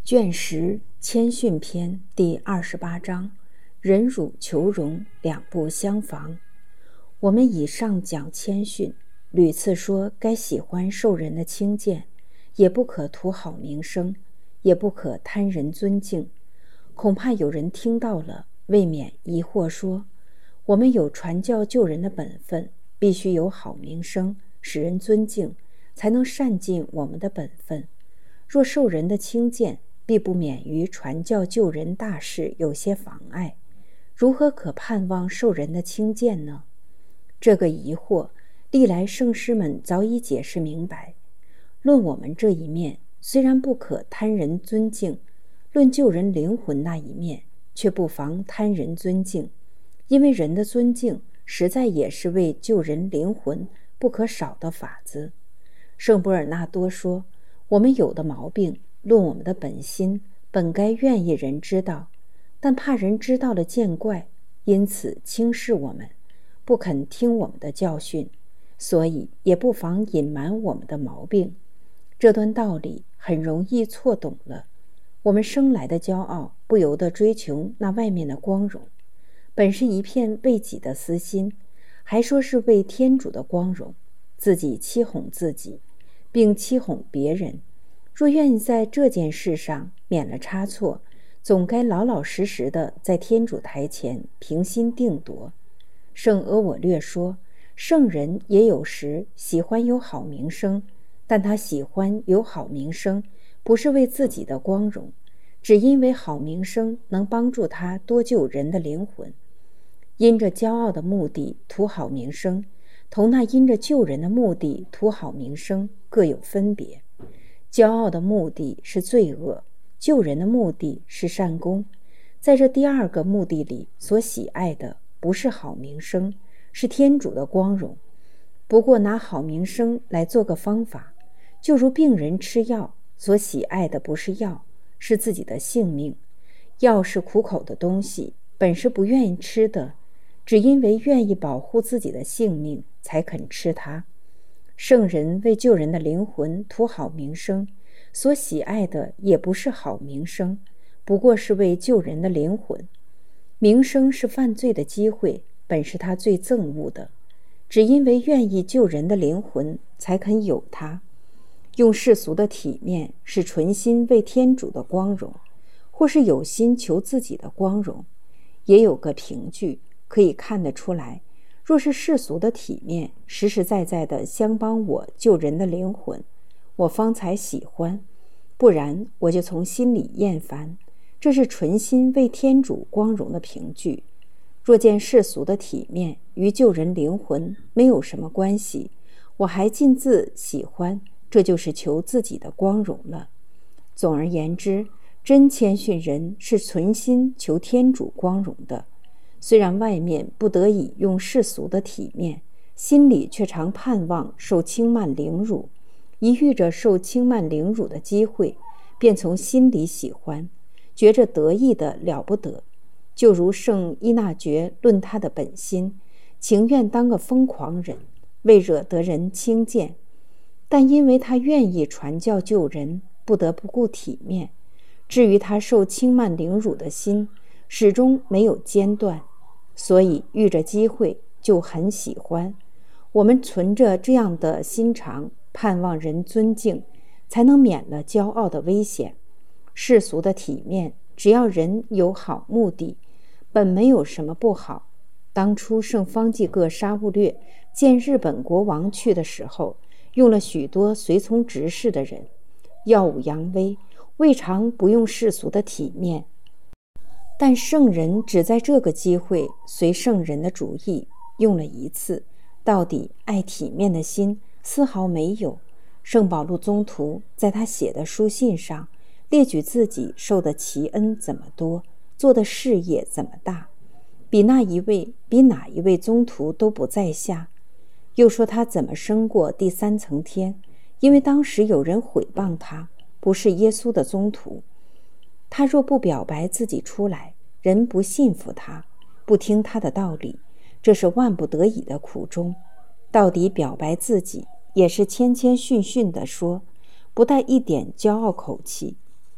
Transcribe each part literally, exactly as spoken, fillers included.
卷十谦逊篇第二十八章，忍辱求荣，两不相妨。我们以上讲谦逊，屡次说该喜欢受人的轻贱，也不可图好名声，也不可贪人尊敬。恐怕有人听到了，未免疑惑说，我们有传教救人的本分，必须有好名声，使人尊敬，才能善尽我们的本分。若受人的轻贱，必不免于传教救人大事有些妨碍，如何可盼望受人的轻贱呢？这个疑惑，历来圣师们早已解释明白。论我们这一面，虽然不可贪人尊敬，论救人灵魂那一面，却不妨贪人尊敬，因为人的尊敬实在也是为救人灵魂不可少的法子。圣伯尔纳多说，我们有的毛病，论我们的本心，本该愿意人知道，但怕人知道了见怪，因此轻视我们，不肯听我们的教训，所以也不妨隐瞒我们的毛病。这段道理很容易错懂了。我们生来的骄傲，不由得追求那外面的光荣，本是一片为己的私心，还说是为天主的光荣，自己欺哄自己，并欺哄别人。若愿意在这件事上免了差错，总该老老实实的在天主台前平心定夺。圣阿我略说，圣人也有时喜欢有好名声，但他喜欢有好名声，不是为自己的光荣，只因为好名声能帮助他多救人的灵魂。因着骄傲的目的图好名声，同那因着救人的目的图好名声各有分别。骄傲的目的是罪恶，救人的目的是善功。在这第二个目的里，所喜爱的不是好名声，是天主的光荣。不过拿好名声来做个方法，就如病人吃药，所喜爱的不是药，是自己的性命。药是苦口的东西，本是不愿意吃的，只因为愿意保护自己的性命，才肯吃它。圣人为救人的灵魂图好名声，所喜爱的也不是好名声，不过是为救人的灵魂。名声是犯罪的机会，本是他最憎恶的，只因为愿意救人的灵魂，才肯有它。用世俗的体面是存心为天主的光荣，或是有心求自己的光荣。也有个凭据可以看得出来，若是世俗的体面实实在在的相帮我救人的灵魂，我方才喜欢，不然我就从心里厌烦。这是纯心为天主光荣的凭据。若见世俗的体面与救人灵魂没有什么关系，我还尽自喜欢，这就是求自己的光荣了。总而言之，真谦逊人是存心求天主光荣的，虽然外面不得已用世俗的体面，心里却常盼望受轻慢凌辱，一遇着受轻慢凌辱的机会，便从心里喜欢，觉着得意的了不得。就如圣依纳爵论他的本心，情愿当个疯狂人，为惹得人轻贱，但因为他愿意传教救人，不得不顾体面。至于他受轻慢凌辱的心，始终没有间断，所以遇着机会就很喜欢。我们存着这样的心肠，盼望人尊敬，才能免了骄傲的危险。世俗的体面，只要人有好目的，本没有什么不好。当初圣方济各沙勿略见日本国王去的时候，用了许多随从执事的人，耀武扬威，未尝不用世俗的体面。但圣人只在这个机会随圣人的主意用了一次，到底爱体面的心丝毫没有。圣保禄宗徒在他写的书信上列举自己受的奇恩怎么多，做的事业怎么大，比那一位比哪一位宗徒都不在下。又说他怎么升过第三层天，因为当时有人毁谤他不是耶稣的宗徒。他若不表白自己出来，人不信服他，不听他的道理，这是万不得已的苦衷。到底表白自己，也是谦谦逊逊地说，不带一点骄傲口气。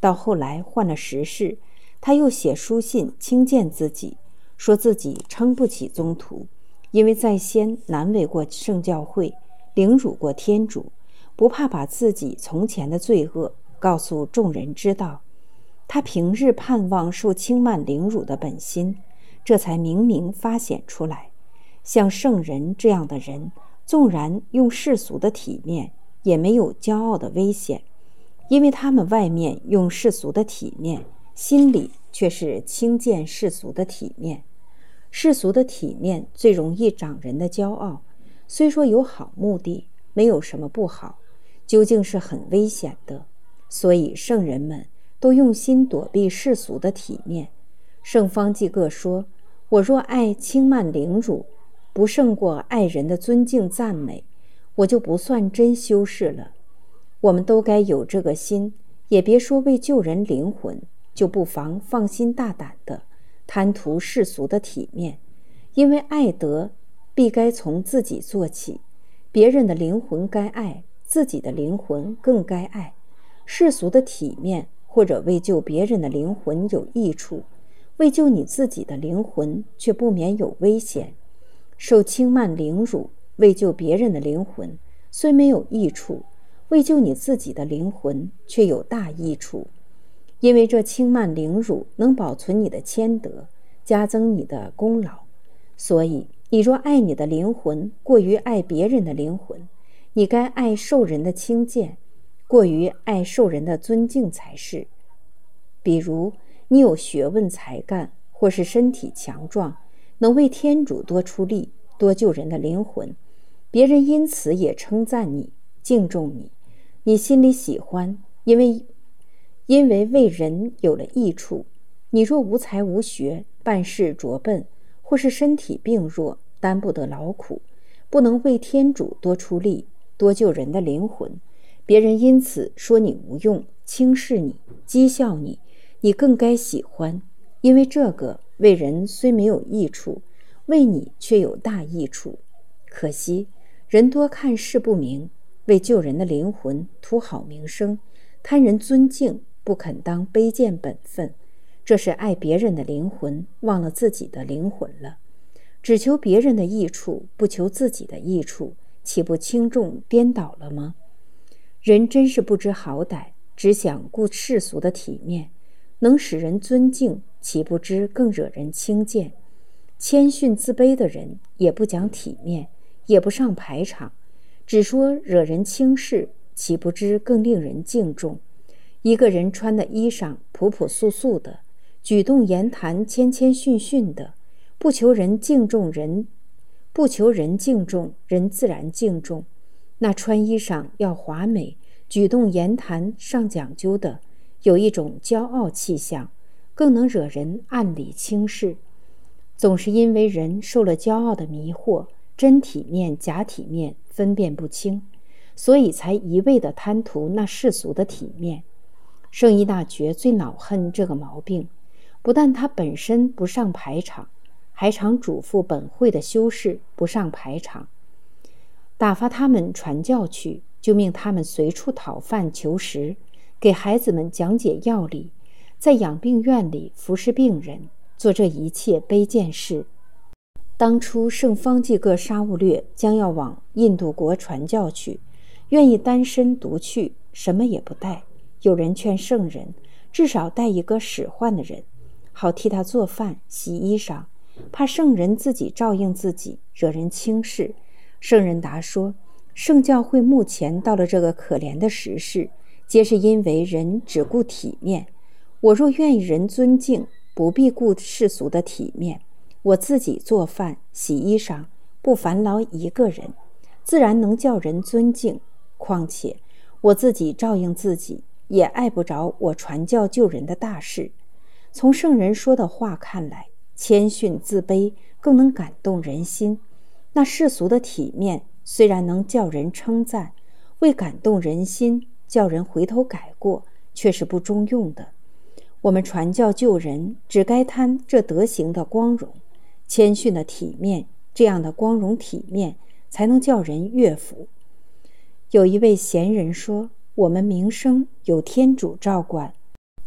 到后来换了时势，他又写书信轻贱自己，说自己撑不起宗徒，因为在先难为过圣教会，凌辱过天主，不怕把自己从前的罪恶告诉众人知道。他平日盼望受轻慢凌辱的本心，这才明明发显出来。像圣人这样的人，纵然用世俗的体面，也没有骄傲的危险，因为他们外面用世俗的体面，心里却是轻贱世俗的体面。世俗的体面最容易长人的骄傲，虽说有好目的，没有什么不好，究竟是很危险的。所以圣人们都用心躲避世俗的体面。圣方济各说，我若爱轻慢凌辱，不胜过爱人的尊敬赞美，我就不算真修士了。我们都该有这个心，也别说为救人灵魂，就不妨放心大胆的贪图世俗的体面，因为爱德必该从自己做起，别人的灵魂该爱，自己的灵魂更该爱。世俗的体面或者为救别人的灵魂有益处，为救你自己的灵魂却不免有危险。受轻慢凌辱，为救别人的灵魂虽没有益处，为救你自己的灵魂却有大益处。因为这轻慢凌辱能保存你的谦德，加增你的功劳。所以你若爱你的灵魂过于爱别人的灵魂，你该爱受人的轻贱过于爱受人的尊敬才是。比如你有学问才干，或是身体强壮，能为天主多出力，多救人的灵魂，别人因此也称赞你，敬重你，你心里喜欢，因为因为为人有了益处。你若无才无学，办事拙笨，或是身体病弱，担不得劳苦，不能为天主多出力，多救人的灵魂，别人因此说你无用，轻视你，讥笑你，你更该喜欢，因为这个为人虽没有益处，为你却有大益处。可惜人多看事不明，为救人的灵魂图好名声，贪人尊敬，不肯当卑贱本分，这是爱别人的灵魂忘了自己的灵魂了。只求别人的益处，不求自己的益处，岂不轻重颠倒了吗？人真是不知好歹，只想顾世俗的体面，能使人尊敬，岂不知更惹人轻贱？谦逊自卑的人也不讲体面，也不上排场，只说惹人轻视，岂不知更令人敬重？一个人穿的衣裳朴朴素素的，举动言谈谦谦逊逊的，不求人敬重人，不求人敬重，人自然敬重。那穿衣裳要华美，举动言谈上讲究的，有一种骄傲气象，更能惹人暗里轻视。总是因为人受了骄傲的迷惑，真体面假体面分辨不清，所以才一味地贪图那世俗的体面。圣依纳爵最恼恨这个毛病，不但他本身不上排场，还常嘱咐本会的修士不上排场，打发他们传教去，就命他们随处讨饭求食，给孩子们讲解要理，在养病院里服侍病人，做这一切卑贱事。当初圣方济各沙勿略将要往印度国传教去，愿意单身独去，什么也不带。有人劝圣人至少带一个使唤的人，好替他做饭洗衣裳，怕圣人自己照应自己，惹人轻视。圣人答说，圣教会目前到了这个可怜的时势，皆是因为人只顾体面。我若愿意人尊敬，不必顾世俗的体面，我自己做饭洗衣裳，不烦劳一个人，自然能叫人尊敬。况且我自己照应自己，也碍不着我传教救人的大事。从圣人说的话看来，谦逊自卑更能感动人心。那世俗的体面虽然能叫人称赞，为感动人心，叫人回头改过，却是不中用的。我们传教救人，只该贪这德行的光荣，谦逊的体面，这样的光荣体面才能叫人悦服。有一位贤人说，我们名声有天主照管，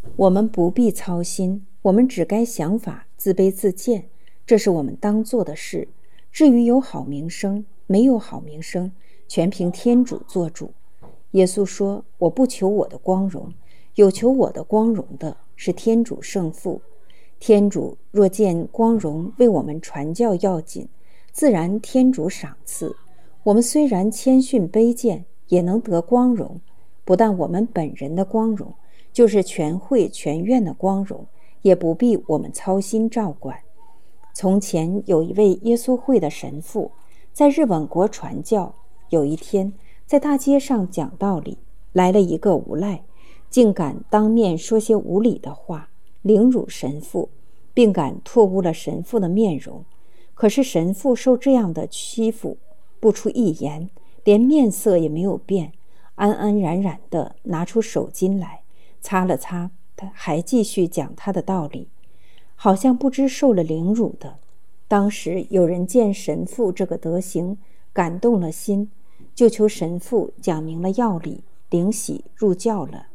我们不必操心，我们只该想法自卑自贱，这是我们当做的事。至于有好名声没有好名声，全凭天主做主。耶稣说，我不求我的光荣，有求我的光荣的是天主圣父。天主若见光荣为我们传教要紧，自然天主赏赐。我们虽然谦逊卑贱，也能得光荣，不但我们本人的光荣，就是全会全院的光荣，也不必我们操心照管。从前有一位耶稣会的神父，在日本国传教。有一天，在大街上讲道理，来了一个无赖，竟敢当面说些无理的话，凌辱神父，并敢唾污了神父的面容。可是神父受这样的欺负，不出一言，连面色也没有变，安安然然地拿出手巾来擦了擦，他还继续讲他的道理，好像不知受了凌辱的。当时有人见神父这个德行，感动了心，就求神父讲明了要理，领洗入教了。